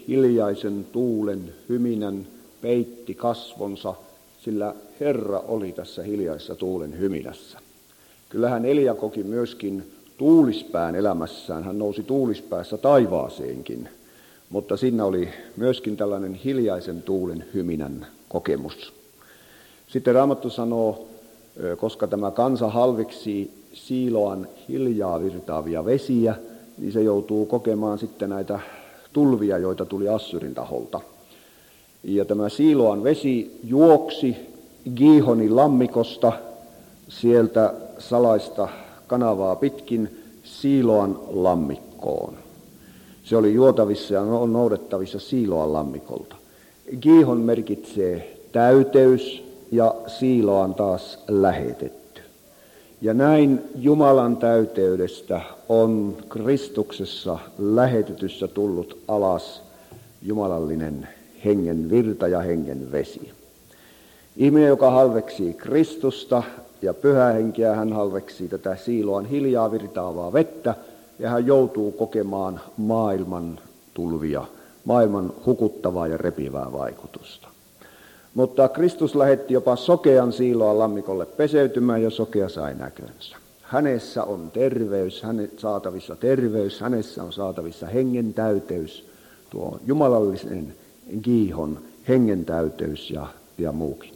hiljaisen tuulen hyminän peitti kasvonsa, sillä Herra oli tässä hiljaisessa tuulen hyminässä. Kyllähän Elia koki myöskin tuulispään elämässään. Hän nousi tuulispäässä taivaaseenkin, mutta siinä oli myöskin tällainen hiljaisen tuulen hyminän kokemus. Sitten Raamattu sanoo, koska tämä kansa halveksii Siiloan hiljaa virtaavia vesiä, niin se joutuu kokemaan sitten näitä tulvia, joita tuli Assyrin taholta. Ja tämä Siiloan vesi juoksi Giihonin lammikosta sieltä salaista kanavaa pitkin Siiloan lammikkoon. Se oli juotavissa ja on noudettavissa Siiloan lammikolta. Giihon merkitsee täyteys ja Siiloan taas lähetetty. Ja näin Jumalan täyteydestä on Kristuksessa lähetetyssä tullut alas jumalallinen hengen virta ja hengen vesi. Ihminen, joka halveksii Kristusta ja Pyhää Henkeä, hän halveksii tätä Siiloan hiljaa virtaavaa vettä ja hän joutuu kokemaan maailman tulvia, maailman hukuttavaa ja repivää vaikutusta. Mutta Kristus lähetti jopa sokean Siiloan lammikolle peseytymään ja sokea sai näkönsä. Hänessä on terveys, saatavissa terveys, hänessä on saatavissa hengen täyteys, tuo jumalallisen Giihon hengen täyteys ja muukin.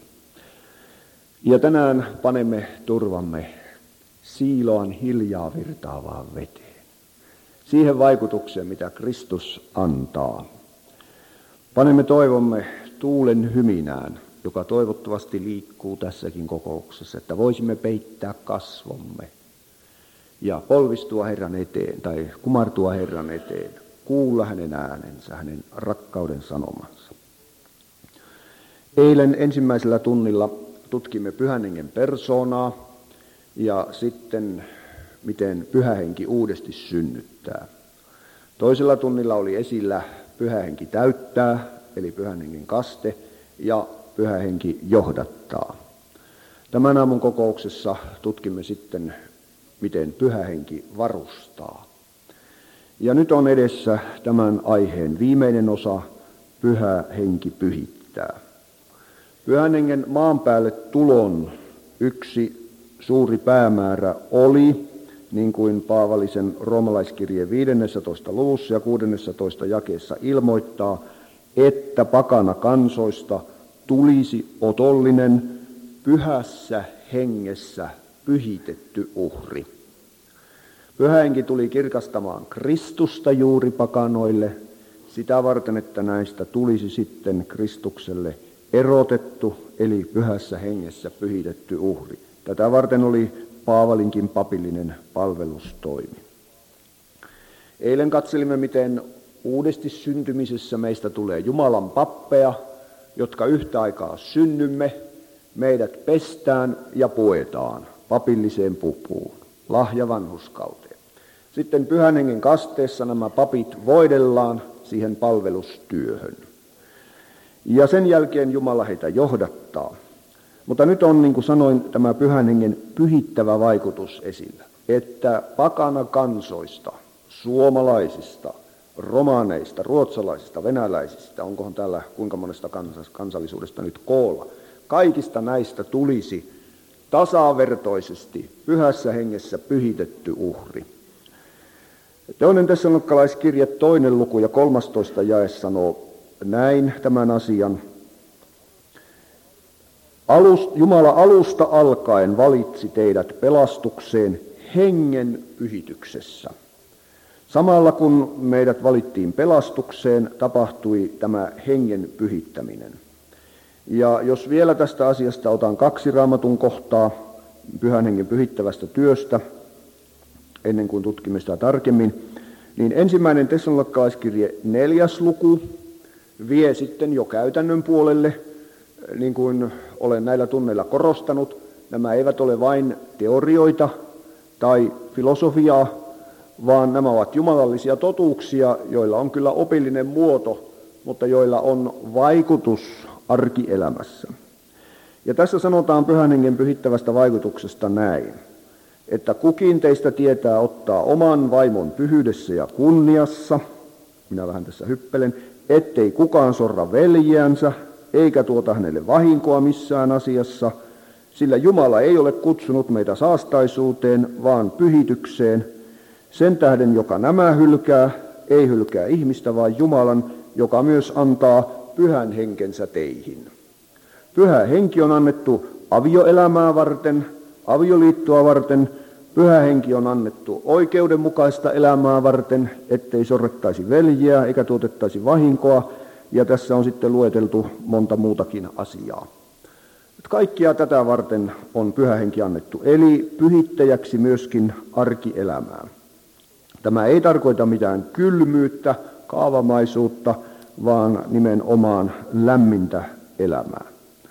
Ja tänään panemme turvamme Siiloan hiljaa virtaavaan veteen. Siihen vaikutukseen, mitä Kristus antaa. Panemme toivomme tuulen hyminään, joka toivottavasti liikkuu tässäkin kokouksessa, että voisimme peittää kasvomme ja polvistua Herran eteen tai kumartua Herran eteen, kuulla hänen äänensä, hänen rakkauden sanomansa. Eilen ensimmäisellä tunnilla tutkimme Pyhän Hengen persoonaa ja sitten miten Pyhä Henki uudesti synnyttää. Toisella tunnilla oli esillä Pyhä Henki täyttää, eli Pyhän Hengen kaste, ja Pyhä Henki johdattaa. Tämän aamun kokouksessa tutkimme sitten, miten Pyhä Henki varustaa. Ja nyt on edessä tämän aiheen viimeinen osa, Pyhä Henki pyhittää. Pyhän Hengen maan päälle tulon yksi suuri päämäärä oli, niin kuin Paavalisen roomalaiskirjeen 15. luvussa ja 16. jakeessa ilmoittaa, että pakana kansoista tulisi otollinen pyhässä hengessä pyhitetty uhri. Pyhä Henki tuli kirkastamaan Kristusta juuri pakanoille, sitä varten, että näistä tulisi sitten Kristukselle erotettu, eli pyhässä hengessä pyhitetty uhri. Tätä varten oli Paavalinkin papillinen palvelustoimi. Eilen katselimme, miten uudesti syntymisessä meistä tulee Jumalan pappeja, jotka yhtä aikaa synnymme, meidät pestään ja puetaan papilliseen pupuun, lahja vanhurskauteen. Sitten Pyhän Hengen kasteessa nämä papit voidellaan siihen palvelustyöhön. Ja sen jälkeen Jumala heitä johdattaa. Mutta nyt on, niin kuin sanoin, tämä Pyhän Hengen pyhittävä vaikutus esillä, että pakana kansoista, suomalaisista, romaaneista, ruotsalaisista, venäläisistä, onkohan täällä kuinka monesta kansallisuudesta nyt koolla, kaikista näistä tulisi tasavertoisesti pyhässä hengessä pyhitetty uhri. Toinen Tessalonikalaiskirje 2. luku ja 13. jae sanoo näin tämän asian. Jumala alusta alkaen valitsi teidät pelastukseen hengen pyhityksessä. Samalla kun meidät valittiin pelastukseen, tapahtui tämä hengen pyhittäminen. Ja jos vielä tästä asiasta otan 2 Raamatun kohtaa Pyhän Hengen pyhittävästä työstä, ennen kuin tutkimme sitä tarkemmin, niin 1. Tessalonikalaiskirje 4. luku vie sitten jo käytännön puolelle, niin kuin olen näillä tunneilla korostanut. Nämä eivät ole vain teorioita tai filosofiaa, vaan nämä ovat jumalallisia totuuksia, joilla on kyllä opillinen muoto, mutta joilla on vaikutus arkielämässä. Ja tässä sanotaan Pyhän Hengen pyhittävästä vaikutuksesta näin, että kukin teistä tietää ottaa oman vaimon pyhyydessä ja kunniassa, minä vähän tässä hyppelen, ettei kukaan sorra veljeänsä, eikä tuota hänelle vahinkoa missään asiassa, sillä Jumala ei ole kutsunut meitä saastaisuuteen, vaan pyhitykseen. Sen tähden, joka nämä hylkää, ei hylkää ihmistä, vaan Jumalan, joka myös antaa pyhän henkensä teihin. Pyhä henki on annettu avioelämää varten, avioliittoa varten. Pyhä henki on annettu oikeudenmukaista elämää varten, ettei sorrettaisi veljeä eikä tuotettaisi vahinkoa. Ja tässä on sitten lueteltu monta muutakin asiaa. Kaikkia tätä varten on pyhä henki annettu, eli pyhittäjäksi myöskin arkielämää. Tämä ei tarkoita mitään kylmyyttä, kaavamaisuutta, vaan nimenomaan lämmintä elämää.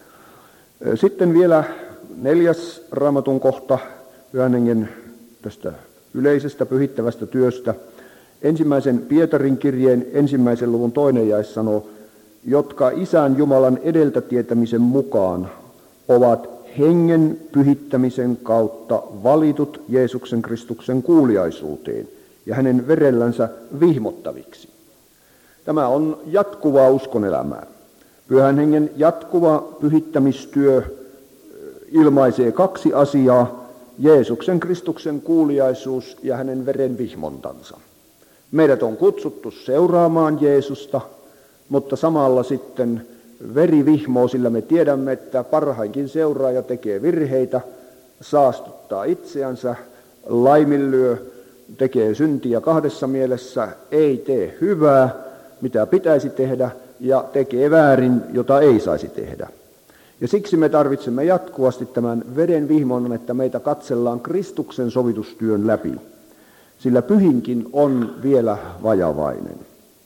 Sitten vielä 4. Raamatun kohta Pyhän Hengen tästä yleisestä pyhittävästä työstä. 1. Pietarin kirjeen 1. luvun 2. jae sanoo, jotka Isän Jumalan edeltä tietämisen mukaan ovat hengen pyhittämisen kautta valitut Jeesuksen Kristuksen kuuliaisuuteen ja hänen verellänsä vihmottaviksi. Tämä on jatkuvaa uskonelämää. Pyhän Hengen jatkuva pyhittämistyö ilmaisee 2 asiaa, Jeesuksen Kristuksen kuuliaisuus ja hänen veren vihmontansa. Meidät on kutsuttu seuraamaan Jeesusta, mutta samalla sitten veri vihmoo, sillä me tiedämme, että parhainkin seuraaja tekee virheitä, saastuttaa itseänsä, laiminlyö, tekee syntiä 2 mielessä, ei tee hyvää, mitä pitäisi tehdä, ja tekee väärin, jota ei saisi tehdä. Ja siksi me tarvitsemme jatkuvasti tämän veden vihmonnan, että meitä katsellaan Kristuksen sovitustyön läpi, sillä pyhinkin on vielä vajavainen.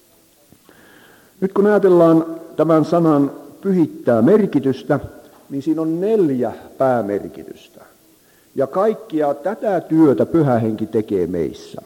Nyt kun ajatellaan tämän sanan pyhittää merkitystä, niin siinä on 4 päämerkitystä. Ja kaikkia tätä työtä Pyhä Henki tekee meissä.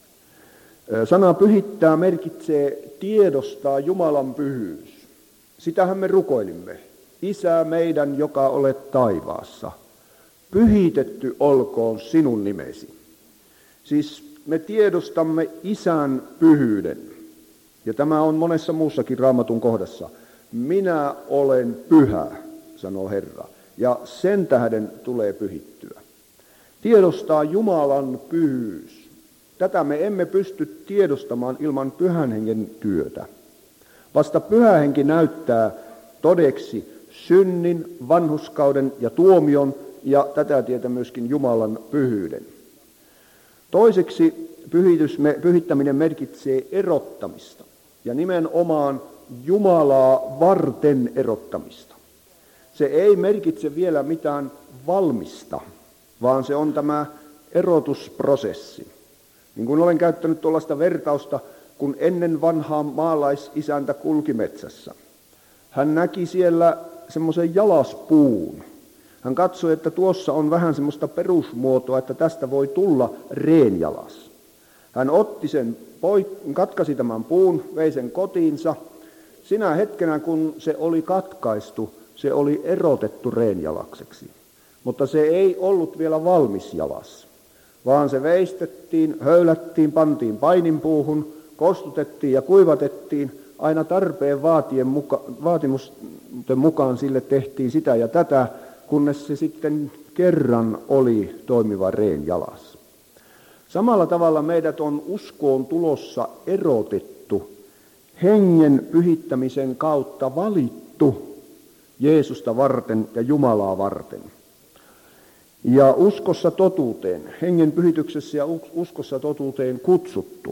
Sana pyhittää merkitsee tiedostaa Jumalan pyhyys. Sitähän me rukoilimme. Isä meidän, joka olet taivaassa, pyhitetty olkoon sinun nimesi. Siis me tiedostamme Isän pyhyyden. Ja tämä on monessa muussakin Raamatun kohdassa. Minä olen pyhä, sanoo Herra, ja sen tähden tulee pyhittyä. Tiedostaa Jumalan pyhyys. Tätä me emme pysty tiedostamaan ilman Pyhän Hengen työtä. Vasta Pyhä Henki näyttää todeksi synnin, vanhurskauden ja tuomion ja tätä tietä myöskin Jumalan pyhyyden. Toiseksi pyhittäminen merkitsee erottamista ja nimenomaan Jumalaa varten erottamista. Se ei merkitse vielä mitään valmista, vaan se on tämä erotusprosessi. Niin kuin olen käyttänyt tuollaista vertausta, kun ennen vanhaa maalaisisäntä kulki metsässä. Hän näki siellä semmoisen jalaspuun. Hän katsoi, että tuossa on vähän semmoista perusmuotoa, että tästä voi tulla reenjalas. Hän otti sen katkaisi tämän puun, vei sen kotiinsa. Sinä hetkenä, kun se oli katkaistu, se oli erotettu reenjalakseksi. Mutta se ei ollut vielä valmis jalas, vaan se veistettiin, höylättiin, pantiin paininpuuhun, kostutettiin ja kuivatettiin. Aina tarpeen vaatimusten mukaan sille tehtiin sitä ja tätä, kunnes se sitten kerran oli toimiva reen jalas. Samalla tavalla meidät on uskoon tulossa erotettu, hengen pyhittämisen kautta valittu Jeesusta varten ja Jumalaa varten. Ja uskossa totuuteen, hengen pyhityksessä ja uskossa totuuteen kutsuttu.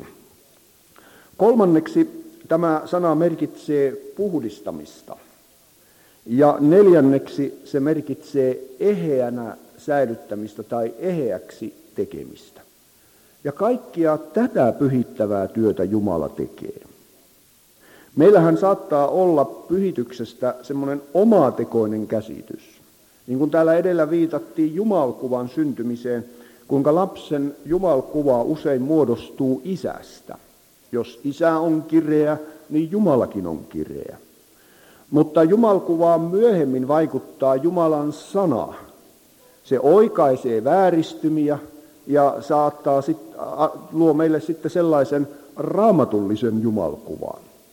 Kolmanneksi tämä sana merkitsee puhdistamista. Ja 4. se merkitsee eheänä säilyttämistä tai eheäksi tekemistä. Ja kaikkia tätä pyhittävää työtä Jumala tekee. Meillähän saattaa olla pyhityksestä semmoinen omatekoinen käsitys. Niin kuin täällä edellä viitattiin jumalkuvan syntymiseen, kuinka lapsen jumalkuva usein muodostuu isästä. Jos isä on kireä, niin Jumalakin on kireä. Mutta jumalkuvaan myöhemmin vaikuttaa Jumalan sana. Se oikaisee vääristymiä ja luo meille sitten sellaisen raamatullisen jumalkuvan.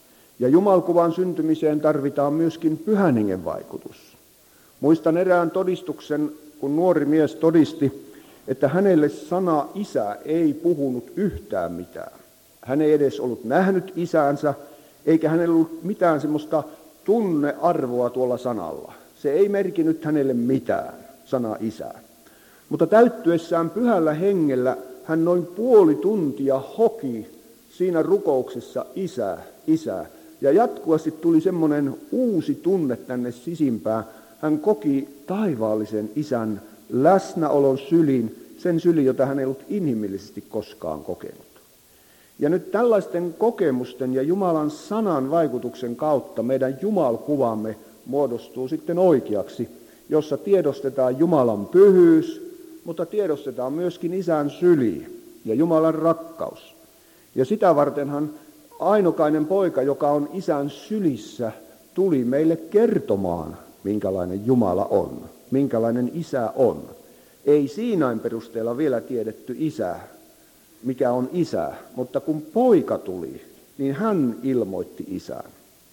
Ja jumalkuvan syntymiseen tarvitaan myöskin Pyhän Hengen vaikutus. Muistan erään todistuksen, kun nuori mies todisti, että hänelle sana isä ei puhunut yhtään mitään. Hän ei edes ollut nähnyt isäänsä, eikä hänellä ollut mitään semmoista tunnearvoa tuolla sanalla. Se ei merkinnyt hänelle mitään, sana isä. Mutta täyttyessään Pyhällä Hengellä hän noin puoli tuntia hoki siinä rukouksessa isä, isä. Ja jatkuvasti tuli semmoinen uusi tunne tänne sisimpään. Hän koki taivaallisen isän läsnäolon sylin, sen sylin, jota hän ei ollut inhimillisesti koskaan kokenut. Ja nyt tällaisten kokemusten ja Jumalan sanan vaikutuksen kautta meidän jumalkuvamme muodostuu sitten oikeaksi, jossa tiedostetaan Jumalan pyhyys, mutta tiedostetaan myöskin isän syli ja Jumalan rakkaus. Ja sitä vartenhan ainokainen poika, joka on isän sylissä, tuli meille kertomaan, minkälainen Jumala on, minkälainen isä on. Ei Siinain perusteella vielä tiedetty isä, mikä on isä, mutta kun poika tuli, niin hän ilmoitti isän.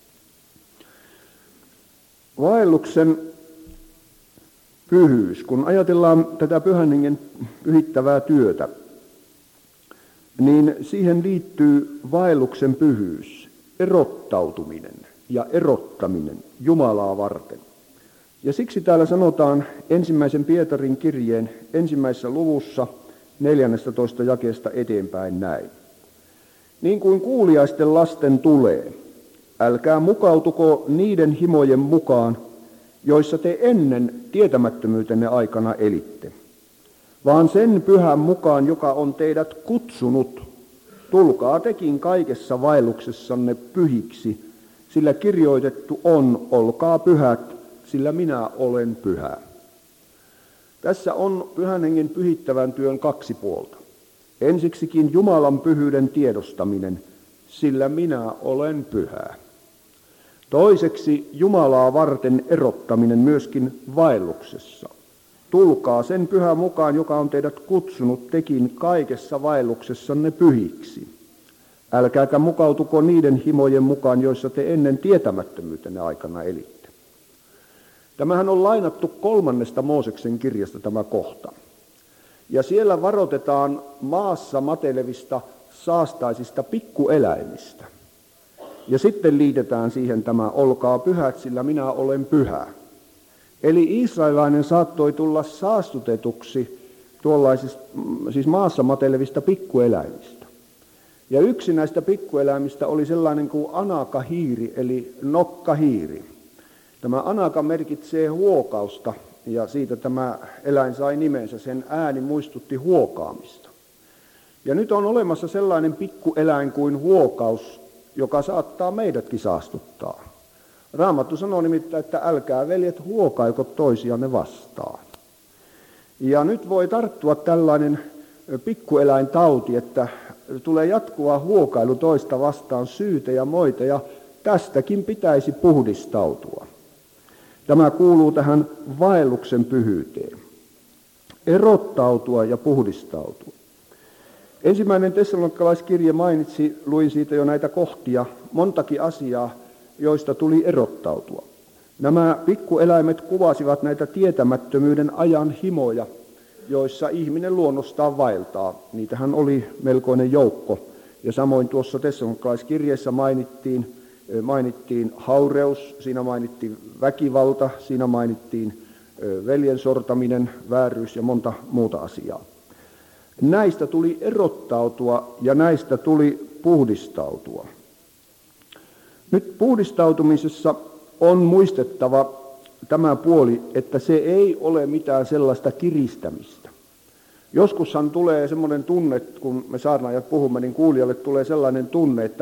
Vaelluksen pyhyys, kun ajatellaan tätä Pyhän Hengen pyhittävää työtä, niin siihen liittyy vaelluksen pyhyys, erottautuminen ja erottaminen Jumalaa varten. Ja siksi täällä sanotaan 1. Pietarin kirjeen 1. luvussa 14. jakeesta eteenpäin näin. Niin kuin kuuliaisten lasten tulee, älkää mukautuko niiden himojen mukaan, joissa te ennen tietämättömyytenne aikana elitte, vaan sen Pyhän mukaan, joka on teidät kutsunut, tulkaa tekin kaikessa vaelluksessanne pyhiksi, sillä kirjoitettu on, olkaa pyhät, sillä minä olen pyhä. Tässä on Pyhän Hengen pyhittävän työn kaksi puolta. Ensiksikin Jumalan pyhyyden tiedostaminen, sillä minä olen pyhä. Toiseksi Jumalaa varten erottaminen myöskin vaelluksessa. Tulkaa sen Pyhän mukaan, joka on teidät kutsunut tekin kaikessa vaelluksessanne pyhiksi. Älkääkä mukautuko niiden himojen mukaan, joissa te ennen tietämättömyytenne aikana elitte. Tämähän on lainattu 3. Mooseksen kirjasta tämä kohta. Ja siellä varoitetaan maassa matelevista saastaisista pikkueläimistä. Ja sitten liitetään siihen tämä olkaa pyhät, sillä minä olen pyhä. Eli israelilainen saattoi tulla saastutetuksi tuollaisista, siis maassa matelevista pikkueläimistä. Ja yksi näistä pikkueläimistä oli sellainen kuin anakahiiri, eli nokkahiiri. Tämä anaka merkitsee huokausta, ja siitä tämä eläin sai nimensä. Sen ääni muistutti huokaamista. Ja nyt on olemassa sellainen pikkueläin kuin huokaus, joka saattaa meidätkin saastuttaa. Raamattu sanoo nimittäin, että älkää veljet huokaiko toisianne vastaan. Ja nyt voi tarttua tällainen pikkueläintauti, että tulee jatkuva huokailu toista vastaan, syytä ja moita, ja tästäkin pitäisi puhdistautua. Tämä kuuluu tähän vaelluksen pyhyyteen. Erottautua ja puhdistautua. 1. Tessalonikalaiskirje luin siitä jo näitä kohtia, montakin asiaa, joista tuli erottautua. Nämä pikkueläimet kuvasivat näitä tietämättömyyden ajan himoja, joissa ihminen luonnostaan vaeltaa. Niitähän oli melkoinen joukko. Ja samoin tuossa Tessalonikalaiskirjeessä mainittiin haureus, siinä mainittiin väkivalta, siinä mainittiin veljen sortaminen, vääryys ja monta muuta asiaa. Näistä tuli erottautua ja näistä tuli puhdistautua. Nyt puhdistautumisessa on muistettava tämä puoli, että se ei ole mitään sellaista kiristämistä. Joskushan tulee semmoinen tunne, kun me saarnaajat puhumme, niin kuulijalle tulee sellainen tunne, että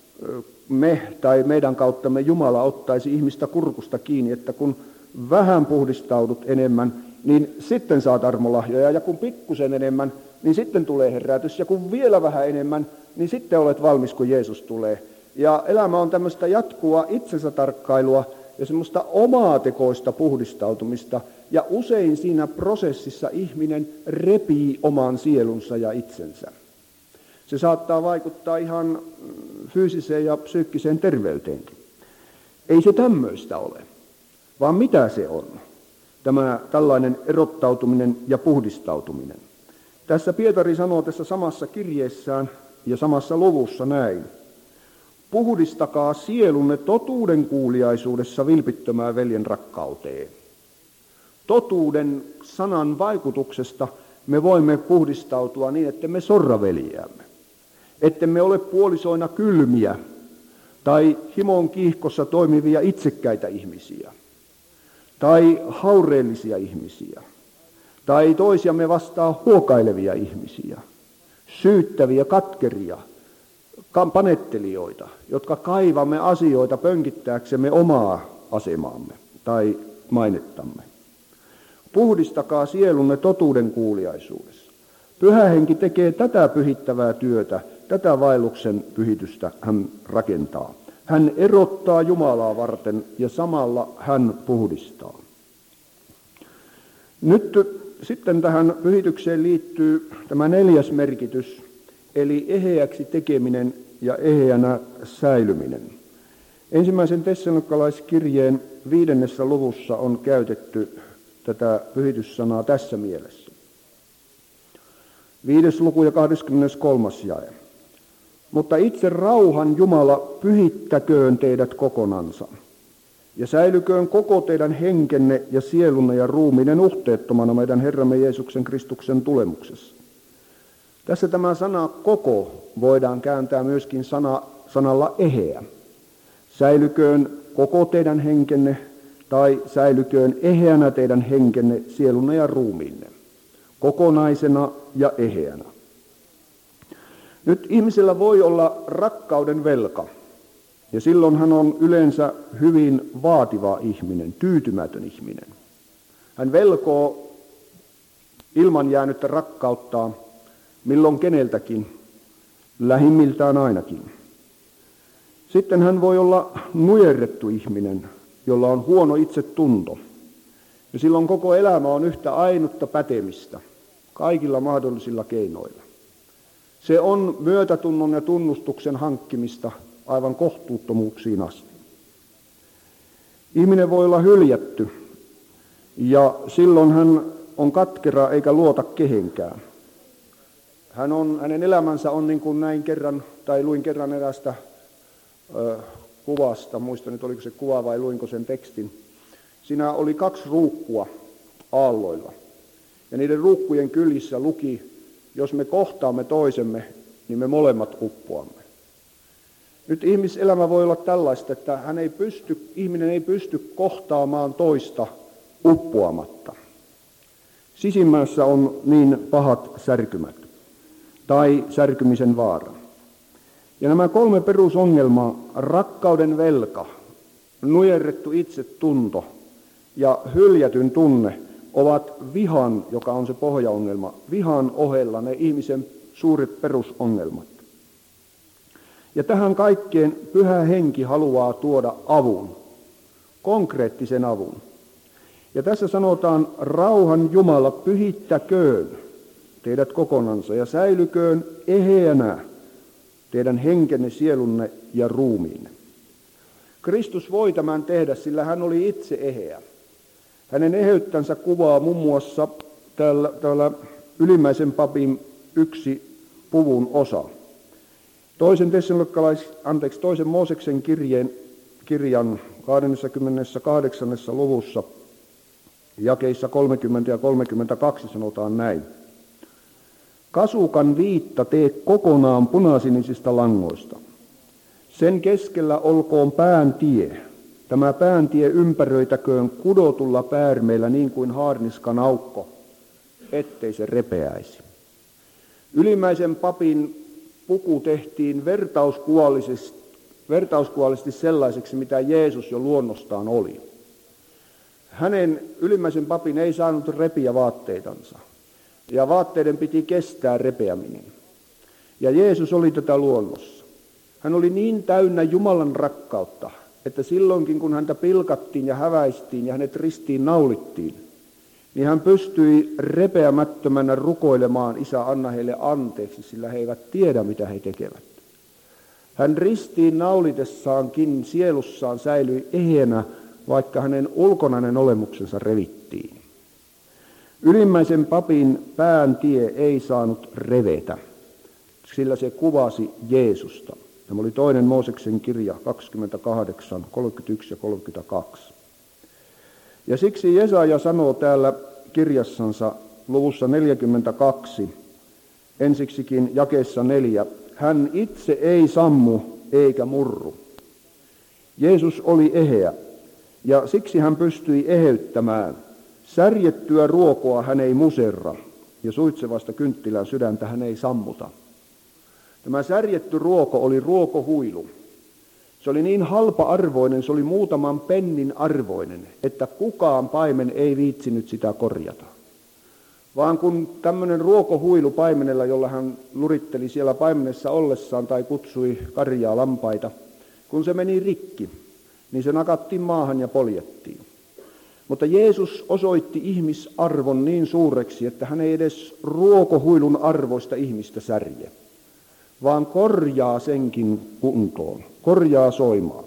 me tai meidän kauttamme Jumala ottaisi ihmistä kurkusta kiinni, että kun vähän puhdistaudut enemmän, niin sitten saat armolahjoja, ja kun pikkusen enemmän, niin sitten tulee herätys, ja kun vielä vähän enemmän, niin sitten olet valmis, kun Jeesus tulee. Ja elämä on tämmöistä jatkuvaa itsensä tarkkailua ja semmoista omaatekoista puhdistautumista, ja usein siinä prosessissa ihminen repii oman sielunsa ja itsensä. Se saattaa vaikuttaa ihan fyysiseen ja psyykkiseen terveyteenkin. Ei se tämmöistä ole, vaan mitä se on, tämä tällainen erottautuminen ja puhdistautuminen. Tässä Pietari sanoo tässä samassa kirjeessään ja samassa luvussa näin. Puhdistakaa sielunne totuuden kuuliaisuudessa vilpittömään veljen rakkauteen. Totuuden sanan vaikutuksesta me voimme puhdistautua niin, että me sorra veljeämme. Että me ole puolisoina kylmiä tai himon kiihkossa toimivia itsekkäitä ihmisiä tai haureellisia ihmisiä tai toisiamme vastaan huokailevia ihmisiä, syyttäviä, katkeria, panettelijoita, jotka kaivamme asioita pönkittääksemme omaa asemaamme tai mainettamme. Puhdistakaa sielunne totuuden kuuliaisuudessa. Pyhä Henki tekee tätä pyhittävää työtä, tätä vaelluksen pyhitystä hän rakentaa. Hän erottaa Jumalaa varten ja samalla hän puhdistaa. Nyt sitten tähän pyhitykseen liittyy tämä 4. merkitys, eli eheäksi tekeminen ja eheänä säilyminen. 1. Tessalonikalaiskirjeen 5. luvussa on käytetty tätä pyhityssanaa tässä mielessä. 5. luku ja 23. jae. Mutta itse rauhan Jumala pyhittäköön teidät kokonansa, ja säilyköön koko teidän henkenne ja sielunne ja ruumiinen nuhteettomana meidän Herramme Jeesuksen Kristuksen tulemuksessa. Tässä tämä sana koko voidaan kääntää myöskin sanalla eheä. Säilyköön koko teidän henkenne tai säilyköön eheänä teidän henkenne, sielunne ja ruumiinne. Kokonaisena ja eheänä. Nyt ihmisellä voi olla rakkauden velka, ja silloin hän on yleensä hyvin vaativa ihminen, tyytymätön ihminen. Hän velkoo ilman jäänyttä rakkauttaa, milloin keneltäkin, lähimmiltään ainakin. Sitten hän voi olla nujerrettu ihminen, jolla on huono itsetunto, ja silloin koko elämä on yhtä ainutta pätemistä, kaikilla mahdollisilla keinoilla. Se on myötätunnon ja tunnustuksen hankkimista aivan kohtuuttomuuksiin asti. Ihminen voi olla hyljätty ja silloin hän on katkera eikä luota kehenkään. Hänen elämänsä on niin kuin näin kerran, tai luin kerran erästä kuvasta, muistan nyt oliko se kuva vai luinko sen tekstin. Siinä oli 2 ruukkua aalloilla ja niiden ruukkujen kylissä luki, jos me kohtaamme toisemme, niin me molemmat uppoamme. Nyt ihmiselämä voi olla tällaista, että ihminen ei pysty kohtaamaan toista uppoamatta. Sisimmässä on niin pahat särkymät tai särkymisen vaara. Ja nämä 3 perusongelmaa, rakkauden velka, nujerrettu itsetunto ja hyljätyn tunne, ovat vihan, joka on se pohjaongelma, vihan ohella ne ihmisen suuret perusongelmat. Ja tähän kaikkeen Pyhä Henki haluaa tuoda avun, konkreettisen avun. Ja tässä sanotaan, rauhan Jumala pyhittäköön teidät kokonansa ja säilyköön eheänä teidän henkenne, sielunne ja ruumiinne. Kristus voi tämän tehdä, sillä hän oli itse eheä. Hänen eheyttänsä kuvaa muun muassa täällä ylimmäisen papin 1 puvun osa. 2. Mooseksen kirjan 28. luvussa jakeissa 30 ja 32 sanotaan näin. Kasukan viitta tee kokonaan punasinisistä langoista. Sen keskellä olkoon pääntie. Tämä pääntie ympäröitäköön kudotulla päärmeellä niin kuin haarniskan aukko, ettei se repeäisi. Ylimmäisen papin puku tehtiin vertauskuvallisesti sellaiseksi, mitä Jeesus jo luonnostaan oli. Hänen ylimmäisen papin ei saanut repiä vaatteitansa, ja vaatteiden piti kestää repeäminen. Ja Jeesus oli tätä luonnossa. Hän oli niin täynnä Jumalan rakkautta, että silloinkin kun häntä pilkattiin ja häväistiin ja hänet ristiin naulittiin, niin hän pystyi repeämättömänä rukoilemaan, Isä, anna heille anteeksi, sillä he eivät tiedä, mitä he tekevät. Hän ristiin naulitessaankin sielussaan säilyi eheänä, vaikka hänen ulkonainen olemuksensa revittiin. Ylimmäisen papin pään tie ei saanut revetä, sillä se kuvasi Jeesusta. Tämä oli 2. Mooseksen kirja 28, 31 ja 32. Ja siksi Jesaja sanoo täällä kirjassansa luvussa 42, ensiksikin jakeessa 4, hän itse ei sammu eikä murru. Jeesus oli eheä, ja siksi hän pystyi eheyttämään. Särjettyä ruokoa hän ei muserra, ja suitsevasta kynttilän sydäntä hän ei sammuta. Tämä särjetty ruoko oli ruokohuilu. Se oli niin halpa-arvoinen, se oli muutaman pennin arvoinen, että kukaan paimen ei viitsinyt sitä korjata. Vaan kun tämmöinen ruokohuilu paimenella, jolla hän luritteli siellä paimenessa ollessaan tai kutsui karjaa lampaita, kun se meni rikki, niin se nakattiin maahan ja poljettiin. Mutta Jeesus osoitti ihmisarvon niin suureksi, että hän ei edes ruokohuilun arvoista ihmistä särje, vaan korjaa senkin kuntoon, korjaa soimaan.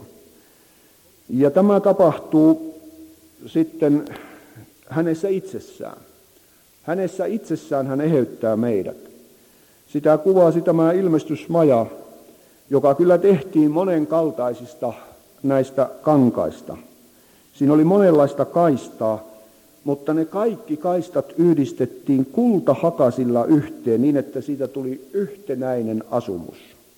Ja tämä tapahtuu sitten hänessä itsessään. Hänessä itsessään hän eheyttää meidät. Sitä kuvasi tämä ilmestysmaja, joka kyllä tehtiin monenkaltaisista näistä kankaista. Siinä oli monenlaista kaistaa, mutta ne kaikki kaistat yhdistettiin kultahakasilla yhteen niin, että siitä tuli yhtenäinen asumus.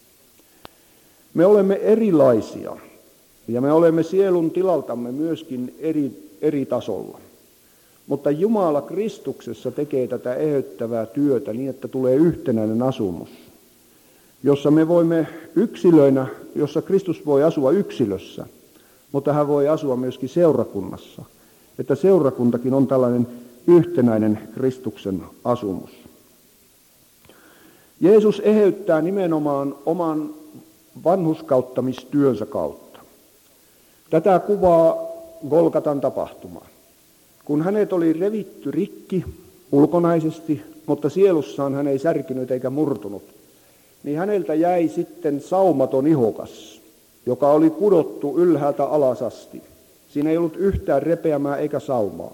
Me olemme erilaisia ja me olemme sielun tilaltamme myöskin eri tasolla. Mutta Jumala Kristuksessa tekee tätä eheyttävää työtä niin, että tulee yhtenäinen asumus, jossa me voimme yksilöinä, jossa Kristus voi asua yksilössä, mutta hän voi asua myöskin seurakunnassa, että seurakuntakin on tällainen yhtenäinen Kristuksen asumus. Jeesus eheyttää nimenomaan oman vanhurskauttamistyönsä kautta. Tätä kuvaa Golgatan tapahtuma. Kun hänet oli revitty rikki ulkonaisesti, mutta sielussaan hän ei särkynyt eikä murtunut, niin häneltä jäi sitten saumaton ihokas, joka oli kudottu ylhäältä alas asti. Siinä ei ollut yhtään repeämää eikä saumaa.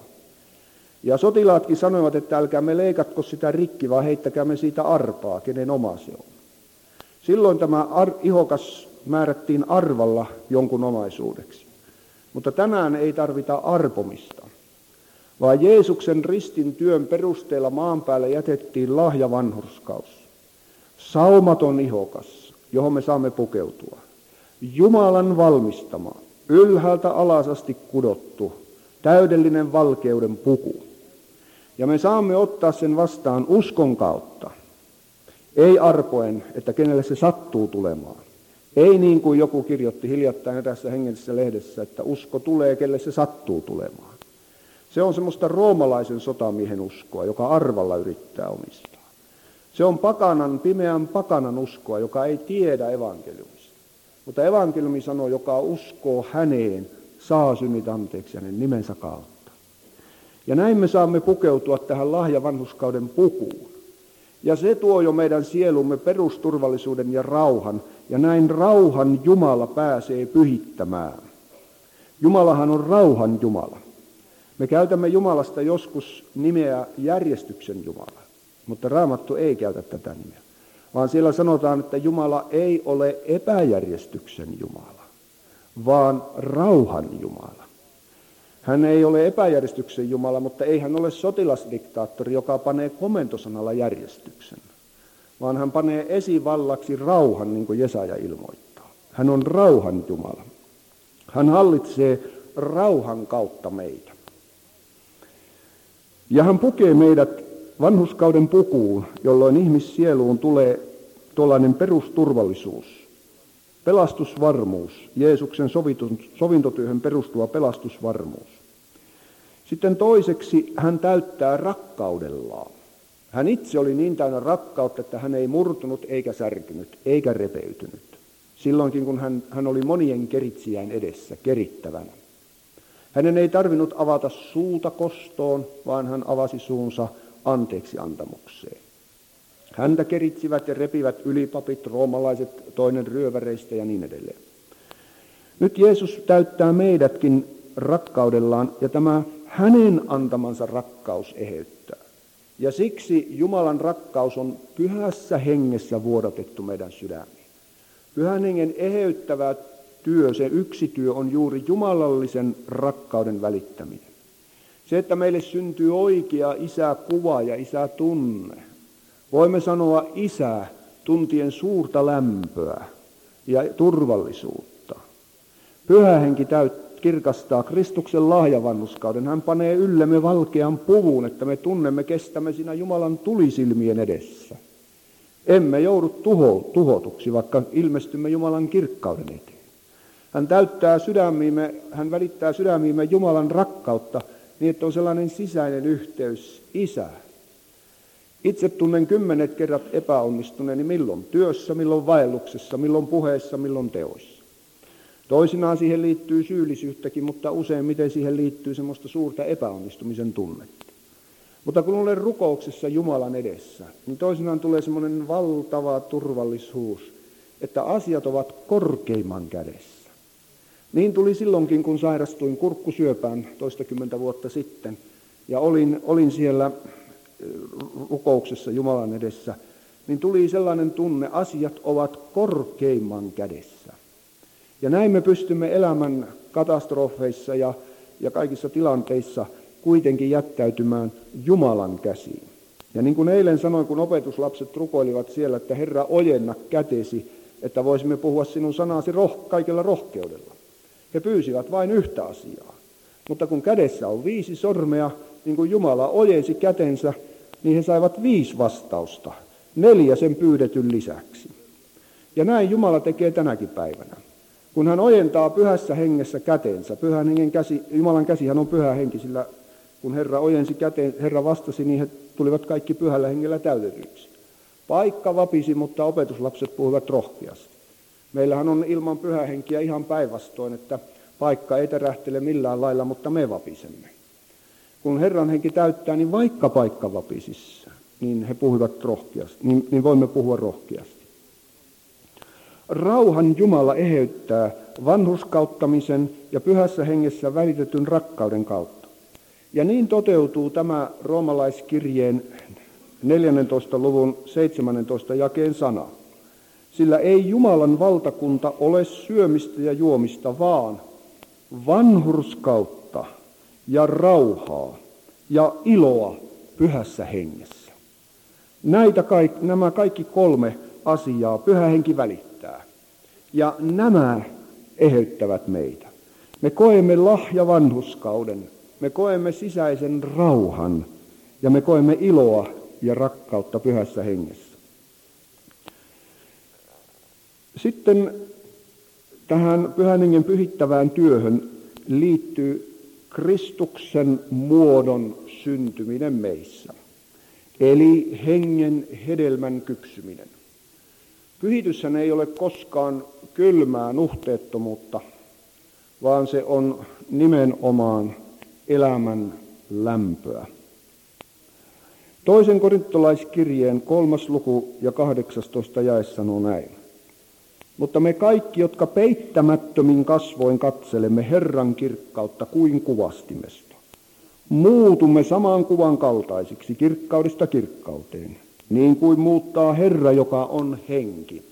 Ja sotilaatkin sanoivat, että älkäämme leikatko sitä rikki, vaan heittäkäämme siitä arpaa, kenen oma se on. Silloin tämä ihokas määrättiin arvalla jonkun omaisuudeksi. Mutta tänään ei tarvita arpomista, vaan Jeesuksen ristin työn perusteella maan päälle jätettiin lahjavanhurskaus. Saumaton ihokas, johon me saamme pukeutua. Jumalan valmistama, ylhäältä alas asti kudottu, täydellinen valkeuden puku. Ja me saamme ottaa sen vastaan uskon kautta. Ei arpoen, että kenelle se sattuu tulemaan. Ei niin kuin joku kirjoitti hiljattain erässä hengellisessä lehdessä, että usko tulee, kelle se sattuu tulemaan. Se on semmoista roomalaisen sotamiehen uskoa, joka arvalla yrittää omistaa. Se on pimeän pakanan uskoa, joka ei tiedä evankeliumista. Mutta evankeliumi sanoo, joka uskoo häneen, saa synnit anteeksi hänen nimensä kautta. Ja näin me saamme pukeutua tähän lahjavanhurskauden pukuun. Ja se tuo jo meidän sielumme perusturvallisuuden ja rauhan. Ja näin rauhan Jumala pääsee pyhittämään. Jumalahan on rauhan Jumala. Me käytämme Jumalasta joskus nimeä järjestyksen Jumala, mutta Raamattu ei käytä tätä nimeä. Vaan siellä sanotaan, että Jumala ei ole epäjärjestyksen Jumala, vaan rauhan Jumala. Hän ei ole epäjärjestyksen Jumala, mutta ei hän ole sotilasdiktaattori, joka panee komentosanalla järjestyksen, vaan hän panee esivallaksi rauhan, niin kuin Jesaja ilmoittaa. Hän on rauhan Jumala. Hän hallitsee rauhan kautta meitä. Ja hän pukee meidät vanhurskauden pukuun, jolloin ihmissieluun tulee tuollainen perusturvallisuus, pelastusvarmuus, Jeesuksen sovintotyöhön perustuva pelastusvarmuus. Sitten toiseksi hän täyttää rakkaudellaan. Hän itse oli niin täynnä rakkautta, että hän ei murtunut eikä särkynyt eikä repeytynyt. Silloinkin kun hän oli monien keritsijän edessä kerittävänä. Hänen ei tarvinnut avata suuta kostoon, vaan hän avasi suunsa anteeksiantamukseen. Häntä keritsivät ja repivät ylipapit, roomalaiset, toinen ryöväreistä ja niin edelleen. Nyt Jeesus täyttää meidätkin rakkaudellaan, ja tämä hänen antamansa rakkaus eheyttää. Ja siksi Jumalan rakkaus on pyhässä hengessä vuodatettu meidän sydämiin. Pyhän hengen eheyttävä työ, se yksi työ on juuri jumalallisen rakkauden välittäminen. Se, että meille syntyy oikea isäkuva ja isätunne. Voimme sanoa isä tuntien suurta lämpöä ja turvallisuutta. Pyhä henki kirkastaa Kristuksen lahjavanhurskauden. Hän panee yllemme valkean puvun, että me tunnemme, kestämme siinä Jumalan tulisilmien edessä. Emme joudu tuhotuksi, vaikka ilmestymme Jumalan kirkkauden eteen. Hän välittää sydämiimme Jumalan rakkautta niin, että on sellainen sisäinen yhteys isä. Itse tunnen 10 kerrat epäonnistuneeni milloin työssä, milloin vaelluksessa, milloin puheessa, milloin teoissa. Toisinaan siihen liittyy syyllisyyttäkin, mutta useimmiten siihen liittyy semmoista suurta epäonnistumisen tunnetta. Mutta kun olen rukouksessa Jumalan edessä, niin toisinaan tulee semmoinen valtava turvallisuus, että asiat ovat korkeimman kädessä. Niin tuli silloinkin, kun sairastuin kurkkusyöpään toistakymmentä vuotta sitten, ja olin siellä rukouksessa Jumalan edessä, niin tuli sellainen tunne, asiat ovat korkeimman kädessä. Ja näin me pystymme elämän katastrofeissa ja kaikissa tilanteissa kuitenkin jättäytymään Jumalan käsiin. Ja niin kuin eilen sanoin, kun opetuslapset rukoilivat siellä, että Herra, ojenna kätesi, että voisimme puhua sinun sanasi kaikella rohkeudella. He pyysivät vain yhtä asiaa. Mutta kun kädessä on 5 sormea, niin kuin Jumala ojensi kätensä, niin he saivat 5 vastausta, 4 sen pyydetyn lisäksi. Ja näin Jumala tekee tänäkin päivänä. Kun hän ojentaa pyhässä hengessä kätensä, pyhän hengen käsi, Jumalan käsihän on pyhä henki, sillä kun Herra ojensi käteen, Herra vastasi, niin he tulivat kaikki pyhällä hengellä täytetyiksi. Paikka vapisi, mutta opetuslapset puhuivat rohkeasti. Meillähän on ilman pyhähenkiä ihan päinvastoin, että paikka ei tärähtele millään lailla, mutta me vapisemme. Kun Herran henki täyttää, niin vaikka paikka vapisissa, niin he puhuivat rohkeasti, niin voimme puhua rohkeasti. Rauhan Jumala eheyttää vanhurskauttamisen ja pyhässä hengessä välitetyn rakkauden kautta. Ja niin toteutuu tämä roomalaiskirjeen 14. luvun 17. jakeen sana. Sillä ei Jumalan valtakunta ole syömistä ja juomista, vaan vanhurskautta ja rauhaa ja iloa pyhässä hengessä. Nämä kaikki 3 asiaa Pyhä Henki välittää. Ja nämä eheyttävät meitä. Me koemme lahjavanhurskauden, me koemme sisäisen rauhan ja me koemme iloa ja rakkautta pyhässä hengessä. Sitten tähän Pyhän Hengen pyhittävään työhön liittyy Kristuksen muodon syntyminen meissä, eli hengen hedelmän kypsyminen. Pyhityshän ei ole koskaan kylmää nuhteettomuutta, vaan se on nimenomaan elämän lämpöä. 2. korintolaiskirjeen 3. luku ja 18. jae sanoo näin. Mutta me kaikki, jotka peittämättömin kasvoin katselemme Herran kirkkautta kuin kuvastimesta, muutumme saman kuvan kaltaisiksi kirkkaudesta kirkkauteen, niin kuin muuttaa Herra, joka on henki.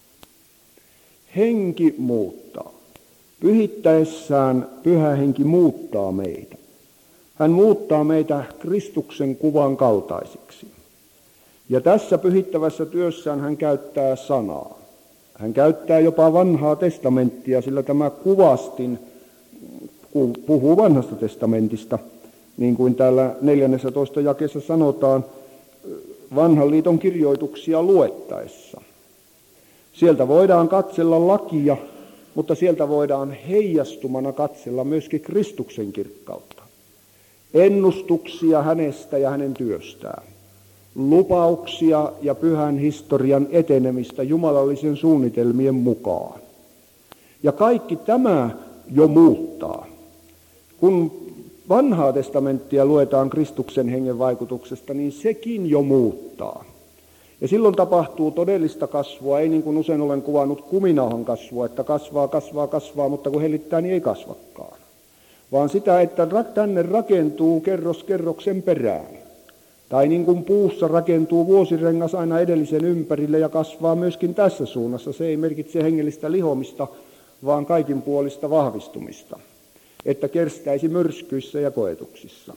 Henki muuttaa. Pyhittäessään Pyhä Henki muuttaa meitä. Hän muuttaa meitä Kristuksen kuvan kaltaisiksi. Ja tässä pyhittävässä työssään hän käyttää sanaa. Hän käyttää jopa vanhaa testamenttia, sillä tämä kuvastin puhuu vanhasta testamentista, niin kuin täällä 14. jakeessa sanotaan, vanhan liiton kirjoituksia luettaessa. Sieltä voidaan katsella lakia, mutta sieltä voidaan heijastumana katsella myöskin Kristuksen kirkkautta. Ennustuksia hänestä ja hänen työstään. Lupauksia ja pyhän historian etenemistä jumalallisen suunnitelmien mukaan. Ja kaikki tämä jo muuttaa. kun vanhaa testamenttia luetaan Kristuksen hengen vaikutuksesta, niin sekin jo muuttaa. Ja silloin tapahtuu todellista kasvua, ei niin kuin usein olen kuvannut kuminauhan kasvua, että kasvaa, mutta kun hellittää, niin ei kasvakaan. Vaan sitä, että tänne rakentuu kerros kerroksen perään. Tai niin kuin puussa rakentuu vuosirengas aina edellisen ympärille ja kasvaa myöskin tässä suunnassa. Se ei merkitse hengellistä lihomista, vaan kaikinpuolista vahvistumista, että kerstäisi myrskyissä ja koetuksissa.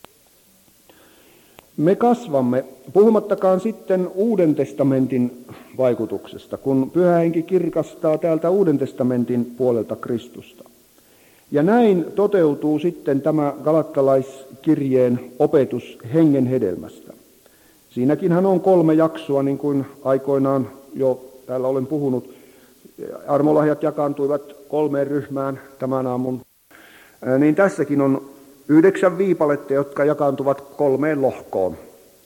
Me kasvamme, puhumattakaan sitten Uuden testamentin vaikutuksesta, kun Pyhä Henki kirkastaa täältä Uuden testamentin puolelta Kristusta. Ja näin toteutuu sitten tämä galattalaiskirjeen opetus hengen hedelmästä. Siinäkinhän on 3 jaksoa, niin kuin aikoinaan jo täällä olen puhunut. Armolahjat jakaantuivat 3 ryhmään tämän aamun. Niin tässäkin on 9 viipaletta, jotka jakaantuvat 3 lohkoon.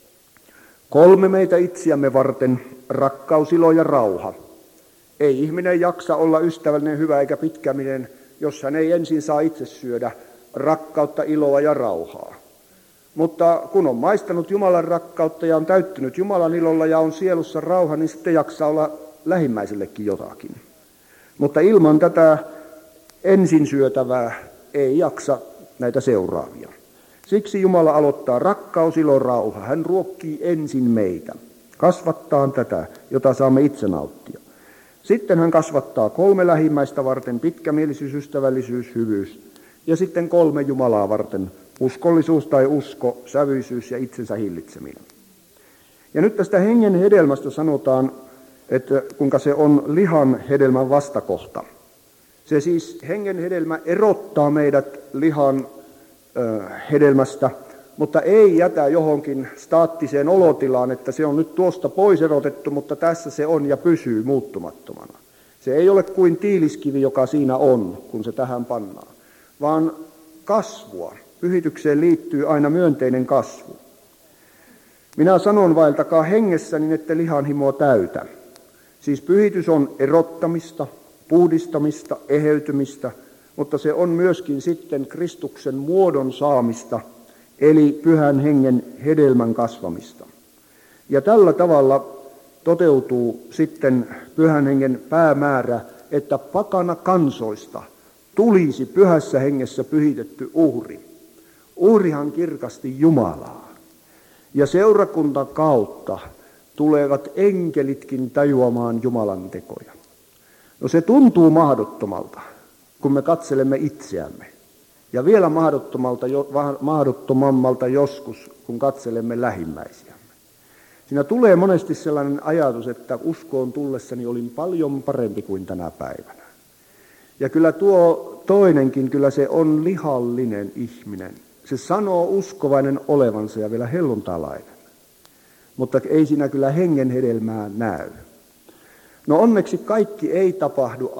3 meitä itseämme varten, rakkaus, ilo ja rauha. Ei ihminen jaksa olla ystävällinen, hyvä eikä pitkäminen, jos hän ei ensin saa itse syödä rakkautta, iloa ja rauhaa. Mutta kun on maistanut Jumalan rakkautta ja on täyttynyt Jumalan ilolla ja on sielussa rauha, niin sitten jaksaa olla lähimmäisellekin jotakin. Mutta ilman tätä ensin syötävää ei jaksa näitä seuraavia. Siksi Jumala aloittaa rakkaus, ilo, rauha. Hän ruokkii ensin meitä, kasvattaa tätä, jota saamme itse nauttia. Sitten hän kasvattaa 3 lähimmäistä varten, pitkämielisyys, ystävällisyys, hyvyys. Ja sitten 3 Jumalaa varten, uskollisuus tai usko, sävyisyys ja itsensä hillitseminen. Ja nyt tästä hengen hedelmästä sanotaan, että kuinka se on lihan hedelmän vastakohta. Se siis hengen hedelmä erottaa meidät lihan hedelmästä, mutta ei jätä johonkin staattiseen olotilaan, että se on nyt tuosta pois erotettu, mutta tässä se on ja pysyy muuttumattomana. Se ei ole kuin tiiliskivi, joka siinä on, kun se tähän pannaan, vaan kasvua. Pyhitykseen liittyy aina myönteinen kasvu. Minä sanon vaeltakaa hengessä, niin ette lihan himoa täytä. Siis pyhitys on erottamista, puhdistamista, eheytymistä, mutta se on myöskin sitten Kristuksen muodon saamista, eli Pyhän Hengen hedelmän kasvamista. Ja tällä tavalla toteutuu sitten Pyhän Hengen päämäärä, että pakana kansoista tulisi Pyhässä Hengessä pyhitetty uhri. Uhrihan kirkasti Jumalaa. Ja seurakunta kautta tulevat enkelitkin tajuamaan Jumalan tekoja. No se tuntuu mahdottomalta, kun me katselemme itseämme. Ja vielä mahdottomammalta joskus, kun katselemme lähimmäisiämme. Siinä tulee monesti sellainen ajatus, että uskoon tullessani olin paljon parempi kuin tänä päivänä. Ja kyllä tuo toinenkin, kyllä se on lihallinen ihminen. Se sanoo uskovainen olevansa ja vielä helluntalainen. Mutta ei siinä kyllä hengen hedelmää näy. No onneksi kaikki ei tapahdu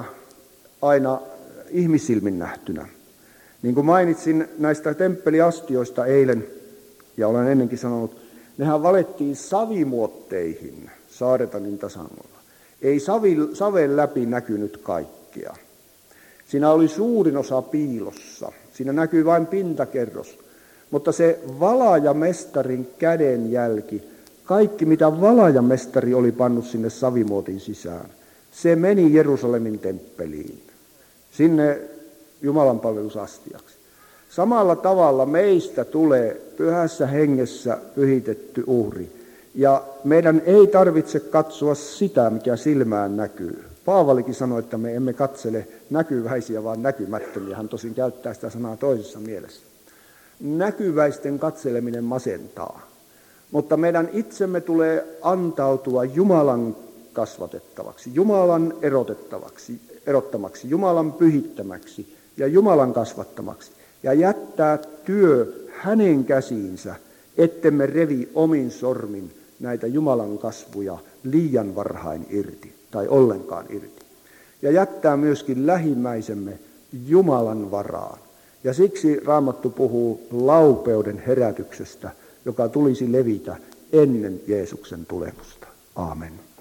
aina ihmissilmin nähtynä. Niin kuin mainitsin näistä temppeliastioista eilen, ja olen ennenkin sanonut, nehän valettiin savimuotteihin Saaretanin tasangolla. Ei saven läpi näkynyt kaikkea. Siinä oli suurin osa piilossa. Siinä näkyy vain pintakerros. Mutta se valaajamestarin kädenjälki, kaikki mitä valaajamestari oli pannut sinne savimuotin sisään, se meni Jerusalemin temppeliin, sinne Jumalan palvelusastiaksi. Samalla tavalla meistä tulee Pyhässä Hengessä pyhitetty uhri. Ja meidän ei tarvitse katsoa sitä, mikä silmään näkyy. Paavalikin sanoi, että me emme katsele näkyväisiä, vaan näkymättömiä. Hän tosin käyttää sitä sanaa toisessa mielessä. Näkyväisten katseleminen masentaa. Mutta meidän itsemme tulee antautua Jumalan kasvatettavaksi, Jumalan erottamaksi, Jumalan pyhittämäksi ja Jumalan kasvattamaksi. Ja jättää työ hänen käsiinsä, ettemme revi omin sormin näitä Jumalan kasvuja liian varhain irti tai ollenkaan irti. Ja jättää myöskin lähimmäisemme Jumalan varaan. Ja siksi Raamattu puhuu laupeuden herätyksestä, joka tulisi levitä ennen Jeesuksen tulemusta. Aamen.